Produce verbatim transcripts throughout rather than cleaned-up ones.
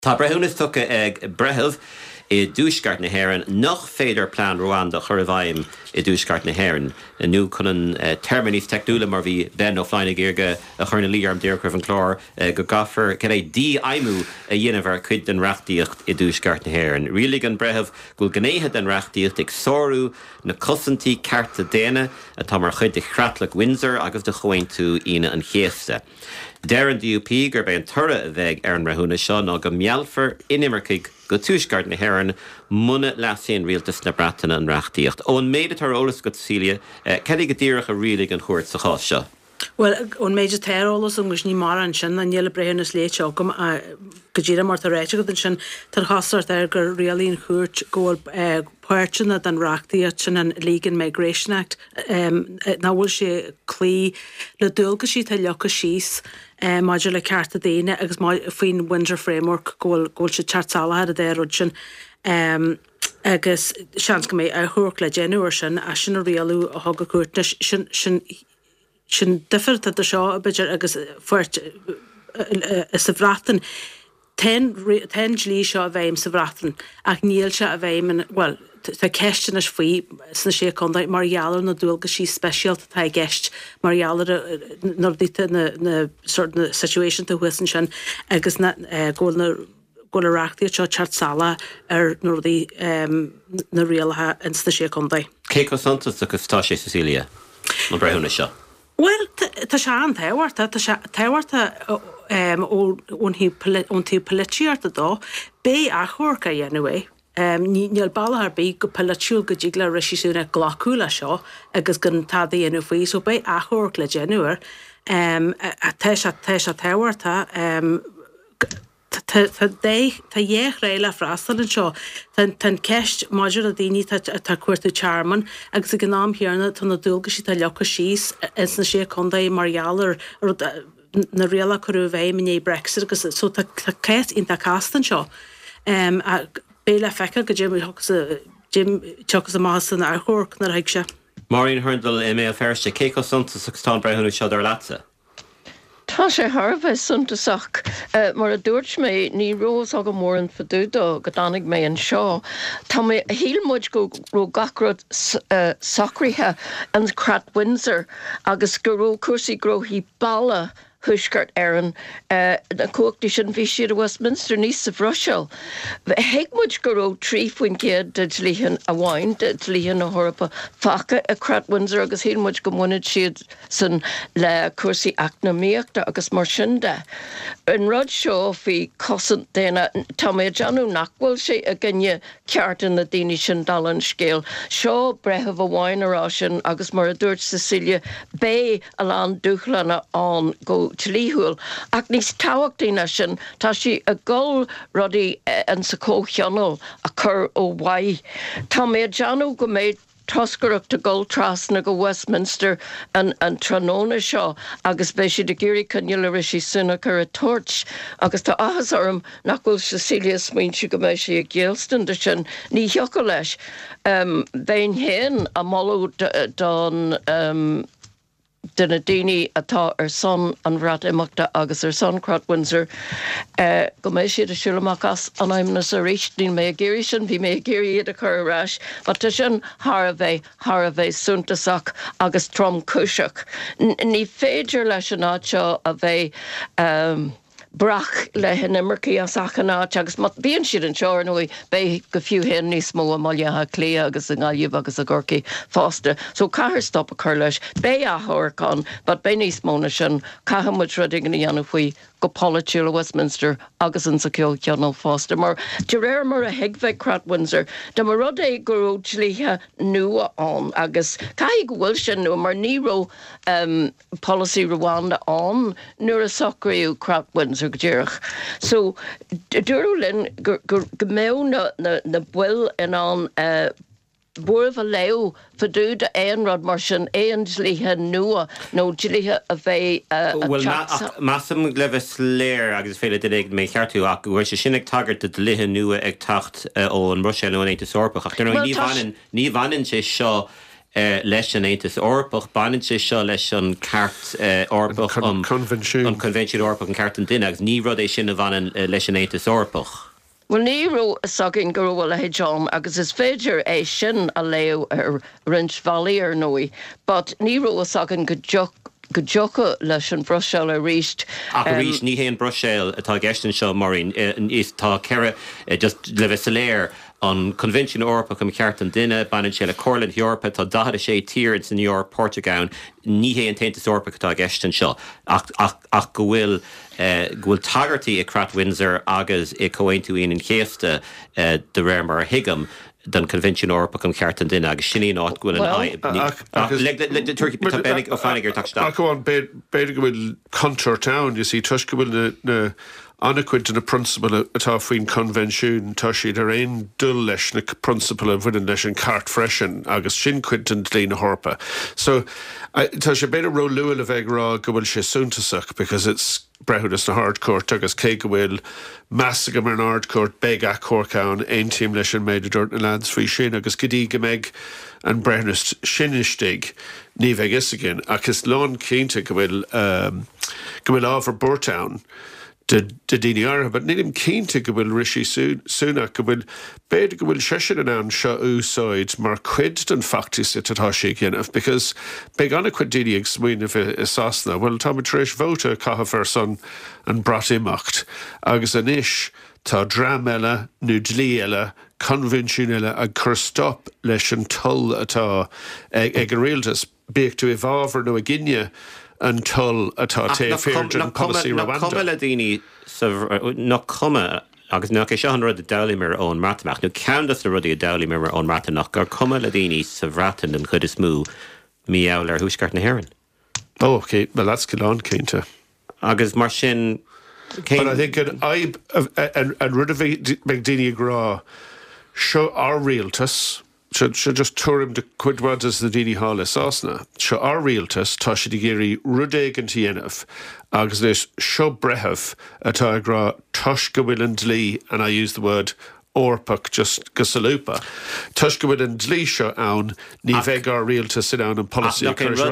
Tá brethúnas tucha ag brethilh I dúsgart na hhéireann nach féidir plán Rwanda chur a bhaim I dúsgart na hhéireann. Nu chunan uh, terminís teicdúla mar bhí ben ó fleinnig irge a churna líarm dearcrh an chlár uh, go gafar cad é dí aimú a dhéanamhar chuid den reachtaíocht I dúsgart na hhéireann. Rialig an brethilh gúil gnéthe den reachtaíocht ag sóú na cosantí carta déine atá mar chuid de chratlach Windsor agus de choin tú ine an chéasta. Deir an D U P gur bé an tura a bheith ar an rathúna seo ná go mealfar inimircaigh go túisgart na hhéireann muna leasíon rialtas na bratainna an reachtaíocht. Ó an méid tar ólas go Cecilia, cedig go dtíireach a rialig an chuirt sa chás seo. Well, on méidir térólas an gus ní mar an sin an dhéile brehannas léiteo gom a go ddíra mar tar réite go den sin tar hasart ar gur rialín chuirt góil puirtena den reachtaíocht sin an Legal Migration Act um, na bhfuil sé clí le dúilga sí tá leocha síos um, maidir le carta daine agus faoin Windsor Framework góil sé teartsála a d éir sin um, agus seans go mé a thuach le déanúir sin a sin a rialú a thug a cuairtna sin sin sin differt at the seo a bidger agus fuirt is a bhratan ten ten lí seo a bheim sa bhratan ach níl se a bheim an well tá ceistin is faoi sna sé condaid marialar na dúilga sí speisialt tá gceist marialar nar dtíte na na sort na situation to huisan sin agus na ggóil na ggóil a reachtaíocht seo teartsála ar nuair um, na rialtha in sna sé condaid. Cé cosanta agus tá sé Cecilia an brethúna seo? Well, tá se an táhairta tá se táhairta ón tí polítíarta dó bé a chóirca dhéanamh Um, níl bailthar bí go palaitiúil go ddígla risisiúna ghlacúla seo agus gon táda dhéanú faoi so bé a chóirc le déanúir um, a teis a teis a táhairta um, Tá dhéch réile frastal an seo tan ceist maidir a daoine tá cuairtú chairman agus a gnám hearna tá na dúilga sí tá leocha síos is na sé condaí marialar na réala chuú bhéim in é Brexit agus so tá céit ínta castan seo um, a béle fecha go Jim Jim teachas a másan ar chóirc nar haig se. Maureen Herndl é mé a ferste cé cosanta sa brethúna seo ar lása. Tá sé Harbheith suntasach uh, mar a dúirt mé ní rós aga mór an fadúda go dánig mé an seo. Tá mé a hílmuid go ró gacrod uh, sacrithe an Crat Windsor agus go ró cuasaí grohí balla thuisgart éireann uh, na cóachtaí sin bhí siad a Westminster níos sa Bhruseil. Heagmuid go ró trí faoin céad de dlíhan a bhain de dlíhan a thorpa facha a Crat Windsor agus hílmuid go muid siad san le cuasaí eacnamaíochta agus mar sin de. An rud seo bhí cosant déine tá mé deanú nachhfuil sé a gcinne ceartan na daoine sin dal an scéal. Seo bretheh a bhain ará sin agus mar a dúirt Cecilia bé a lán dúchlanna an go tlíhúil ach níos táhachtaína sin tá si a gol rudaí an sa cócheanal a chur ó bhaid. Tá mé deanú go méid toscarach gol tras na go Westminster an, an tróna seo agus bé si de géirí cynneile sí sinna chur a torch agus tá ahas orm nach bhfuil Cecilia smaoin si go méid si a ggéalstan de sin ní heocha leis. Um, Bhéin héan a molú don um, Duna daoine atá ar son an bhreat imeachta agus ar son Crat Windsor uh, go méid siad a siúlamachas an aimnas a ríist ní mé a géirí sin bhí mé a géirí iad a chur aráis but tá sin thar a bheith thar a bheith suntasach agus trom cúiseach. Ní féidir leis an áit seo a bheith um, brach le hin immercí a sachanáit agus mat bíon siad an seoir nuí bé go fiú hen níos mó a mailethe clé agus an gáilíomh agus a gcorcaí fásta. So caithir stop a chur leis bé a thorcán, but bé níos móna sin caihamid rudig na dhéanamh faoi go politiúil a Westminster agus an sa ceol fásta. Mar de réir mar a heagbheith Crat Windsor, de mar rud é go ró tlíthe nua an agus cai go bhfuil sin nua mar níró um, policy Rwanda an nuair a sacraíú Crat Windsor go ddíireach. So dúrú linn go méo na, na, na bhfuil in an uh, Búrh a leo fadúd éon rod mar sin éon dlíthe nua nó dlíthe a bheith a Well, massam levis léir agus féile ag mé cheartú ach bhfuir sé sinnig tagart de dlíthe nua ag tacht ó an Bhruseil nó éanta sorpach ach ní bhanan sé seo leis an Aontas Eorpach, banan sé seo leis an ceart Eorpach an convention an convention Eorpach an ceart an duine, agus ní rud é sin a bhanan leis an Aontas Eorpach. Well, ní ro sagin gur bhfuil a John agus is féidir é sin a léo ar Rinch Valley ar nói, but ní ro sagin go joc go jocha leis an Brussels a ríist. Ach a ríist ní hé an Brussels atá gestan seo marín is tá ceire just le bheith léir an Convention Eorpach am ceart an duine, banan sé le Corland Eorpa tá dahad a sé tíir san Eor Portugal, ní hé an Taontas Eorpach atá gestan seo. Ach, ach, ach go bhfuil uh, go bhfuil tagartaí i Crat Windsor agus i Coaintuín an chéasta uh, de réir mar higam den Convention Eorpach am ceart an duine agus sinní áit gúil an le Turkey benig ó fannigur tachtá. Ach go an beidir go bhfuil Contour Town, you see, tuis go bhfuil na annacuid na principal atá faoin convention tá siad ar aon dul leis na principal a bhuiin leis an cart freisin agus sin cuid an dlí na Eorpa. So tá sé beidir ro luúil a bheith rá go bhfuil sé súntasach because it's brehudas na hardcourt agus cé go bhfuil measagam ar an hardcourt beg a Corcán ein tíim leis an méidir dúirt na lads faoi sin agus go dtí go méid an brehudas sinistig ní bheith is agin agus lán cínta go bhfuil um, go bhfuil ábhar Bourtown de de daoine ortha, but nílim cínta go bhfuil Rishi Sunak go bhfuil beidir go bhfuil sesin an an seo úsáid mar cuid den factis atá sé ginmh, because beag anna cuid daoine ag smaoinmh i Sasna, well tá mar tréis vóta caithfar san an brat imacht, agus an isis tá drám eile nó dlí eile convention eile ag chur stop leis an tull atá ag ag an réaltas beag tú i bhábhar nó a Gine an tull atá té féidir policy Rwanda. Nach cuma le daoine nach cuma agus nach é seo an rud a dalamar ón martamach. Nó ceandas le rudí a dalamar ón martamach gur cuma le daoine sa bhratan an chud is mú míall ar thuisceart na hÉireann. Oh, okay, well that's go on cínta. Agus mar sin But I think an aib and and rud a bheith daoine agrá seo ar rialtas should should just tour him to quidwad as the Dini Hall is Sasna. Sho our realtas Toshidi Giri Rudeg and Tienov agus this sho brehav at Agra Toshka Willand Lee, and I use the word Orpuk just Gasalupa. Toshka Willand Lee sho own ni vegar realtas sit down and policy Knock in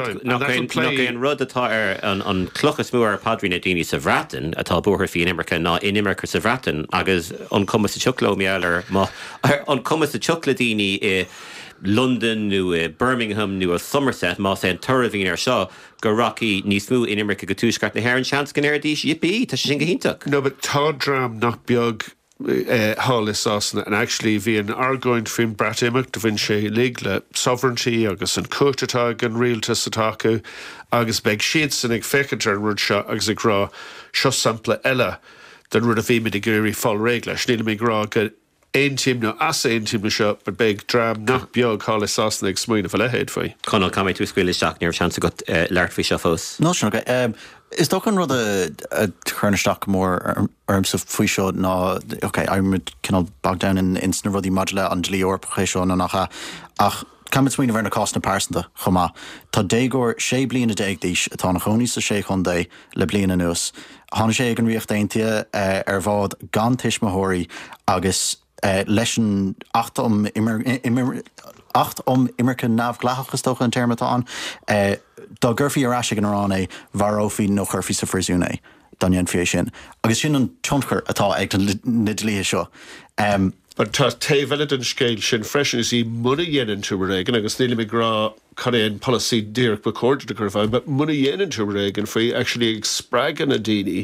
Rud atá an an clochas muar padrina Dini Savratan atá buher fi in America na in America Savratan agus on commas to chuklo mialer ma on commas to chukla Dini e London nu uh, Birmingham nu a Somerset ma sen Turavine ar seo go Rocky ní smú in America go túscart na Heran chance gan erdís yippee tá sin gohíntaach. No, but tá dram nach beag Uh, Hall is Sasna, and actually vi an argoint fin brat imach de vin sé ligle sovereignty agus an cuatatá an realtas ataku agus beg siad san ag fecadar rud seo agus ag rá seo sampla eile den rud a bhí mid i gúirí fáil réigla sníle mé grá go ein tíim nó as ein tíim na seo but beg dram nach beag Hall is Sasna ag smuoine fa lehéid fai. Conal camé tú scuile seach níor chance got uh, leart fi seo fós. No, sure, okay. Um, Is doch an rud a chuirneach mór arm sa faoi seo ná, okay, I'm kind of bogged down in in sna rudí module an dlí orpa seo na nacha ach Camet swin ver na cost na persanta chuma tá dégor sé bliana déag díis atá na choní sa sé chun dé le bliana nuas. Hána sé an riocht daintia uh, ar bhád gan tiismathirí agus uh, leis an acht om immer immer acht om immerke naf glachgestochen in termen aan. Uh, Da gurfi ar asig an arán é bharófi nó churfi sa frisún é dan yen fi sin. Agus sin an tionchar atá ag na dlí seo. Um, But tá té velid an scéil sin freisin is í muna dhéanaan tú réigen agus níla mé grá chuéon policy díirc ba cóir de gur bhain, but muna dhéanaan tú réigen faoi actually ag spragan a daoine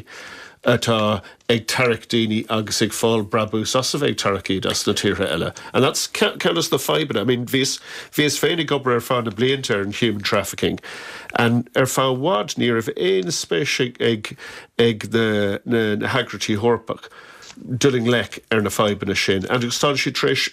atá ag tarach daoine agus ag fáil brabú as a bheith tarachí as na tíre eile. And that's count as the fibre. I mean, vís vís féinnig gobar ar fá na blianta in human trafficking. And ar fá wad níor of éon spéis ag ag na na hagratí hórpach. Dulling lek ar na fibre sin, and it's started she tresh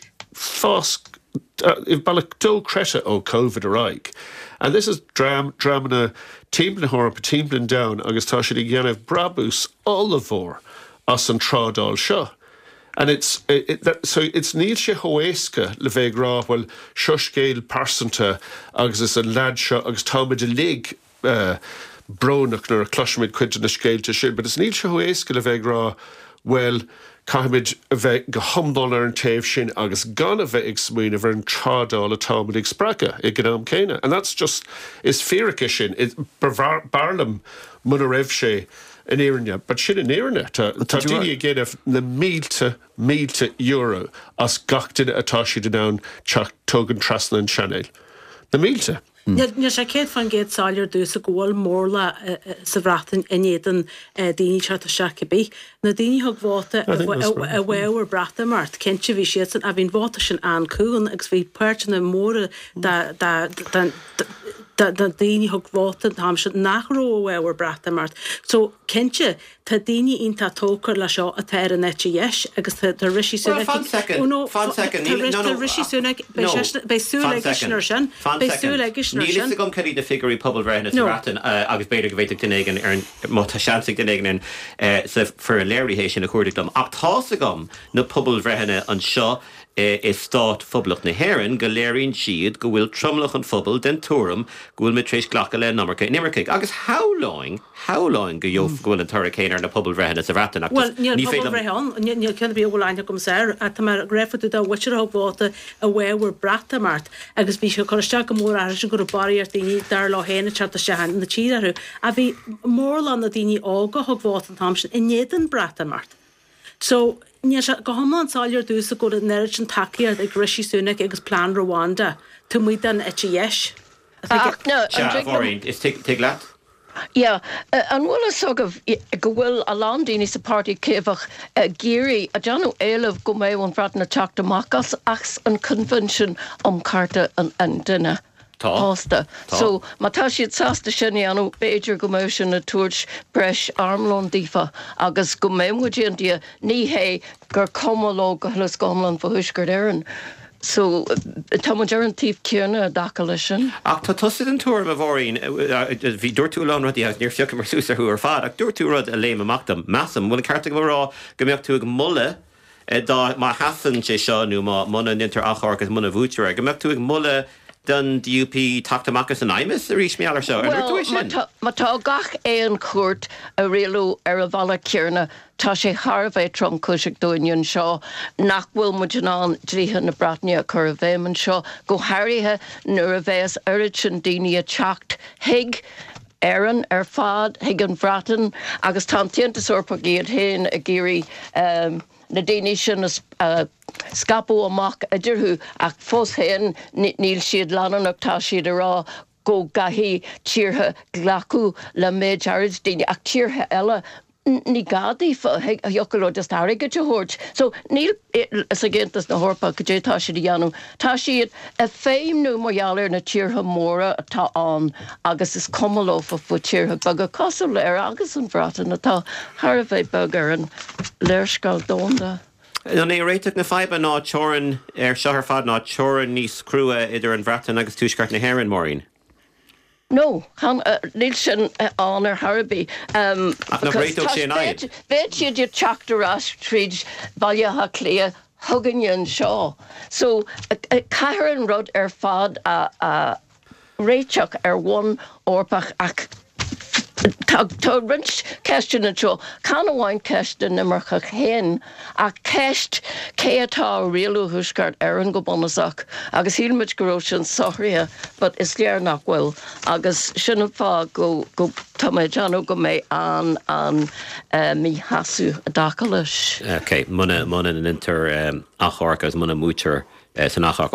fast if balak do creta o COVID araig. And this is dram dramana teamlin horp teamlin down agus tá she again brabus olivor as an tradal sha. And it's it, it, that, so it's need she hoeska le vegra well shushgale parsanta agus is a lad sha agus tama de lig uh bronach nor a clushmid quid in a scale to shit, but it's need she hoeska le vegra well, caiimiid a bheith go hamdal ar an taobh sin agus gan a bheith ag smuoine bhar an trádáil atáid ag spracha i gnám céine. And that's just, is fearicha sin, is barlam mun a raibh sé in éireanne, but sin in éireanne. Tá daoine a ggéanamh na mílte mílte euro as gachtain atá siad in ann teach tugan trasna an Chanel. Na mílte. Ní sé céad fan géad sáir dús a ggóil mórla sa bhreatain inéan daoine teart a seacha bí. Na daoine thug bháta a bhhar brata mart, cinnte bhí siad a bhín bháta sin an cún agus bhí páirte na móra da daoine thug bháta tham sin nachró a bhhar brata mart. So cinnte tá daoine ionta tócar le seo a teir an nete dheis agus tá rishi súna. Fan second, fan second. Tá rishi súna bei súla gisnar sin, bei súla gisnar sin. Níl is gom ceí de figurí pobl bhreithna sa ratan agus beidir go bhéiteach dunéigen ar má tá seansaigh dunéigen sa for a léiríhééis sin a chuirdaigh ach tá sa gom na pobl bhreithna an seo is stát foblach na Héireann go léiríonn siad go bhfuil tromlach an phobal den túram go bhfuil mitrééis ghlacha le namarcha nimmarcaigh agus háláing háláing go dheoh go bhfuil an turricéin ar na pobl bhreithna sa ratan. Well, níl pobl bhreithán, níl ceanna bhí bhláinte gom sair a tá mar greifeú dá bhaitear thug bháta a bhhar brata mart agus bhí se choristeach go mór ar sin go baríar daoine dar lá héna teartta se na tíarú a bhí mórlan na daoine ága thug bháta an tam sin inéan brata mart. So ní go hamán sáir dús a go a neir an takeíar ag Rishi Sunak agus plán Rwanda tú muid an etche yes. No, is te leat? Yeah, an bhfuil sogah go bhfuil a landíní sa party céfach géirí a deanú éileh go méh an bhreatain na teach amachchas ach an convention am carta an duine. Tásta. So, mátá siad sásta sinna anú Beiidir go méid sin na tuairt breis armlón dífa agus go méimhúidíon dia ní hé gur comoló go thulas gomlan fa thuisgur éireann. So, tá mu dear an tíobh céanna a daca lei sin. Ach tá tosaigh an túir a bhórín, bhí dúirtú lán rudí ag níor fiocach mar súsa thu ar fad, ach dúirtú rud a léim amachtam, measam, bhfuil carta go rá go mbeocht tú ag mulle dá má hasan sé seo nó má muna nintar achar agus muna bhútear, go mbeocht tú ag mulle dun D U P tactamachas an aimis a rís meallar seo. Well, mátá gach é an cuairt a réalú ar a bhalla cearna tá sé Harbheith trom cúiseach dúin seo nach bhfuil muid an dlíthe na Bratne a chur a bhéman seo go háirithe nuair a bheits airid sin daoine a teacht hiig Éireann ar fad hiig an bhratan agus tá tianta sorpa géad héin a géirí um, na daoine sin uh, scapú amach a dúrthú ach fós héin níl siad leananach tá siad a rá go gahí tíortha ghlacu le méid arid daoine ach tíortha eile ní gadaí a jocoló just aige te hort. So níl is a gintas na horpa go dé tá siad dhéanú. Tá siad a féimnú margheallar na tíortha móra atá an agus is comoló fa fu tíortha bag a cosú léir agus an bhratan atá Harbheith bag ar an léirscáil dónda. No é réiteach na faiba ná teoran ar seo ar fad ná teoran níos crua idir an bhratan agus túisceart na Héireann Maureen. No, níl sin an ar Harbí. Bheit siad iad teachtarrás tríd bailthe clia thugann seo. So, caithear an rud ar fad a réiteach ar bhain orpach ach Tá rint ceistena seo can bhhain ceiste nimmarcha chéin a ceist cé atá rialú thuisceart ar an go bonasach agus hílmuid go raibh sin sothrithe, but is léir nach bhfuil agus sinna fá go go tá méid anú go méid an an mí hasú a daca leis. Okay, muna muna an inter achar agus muna mútear san achar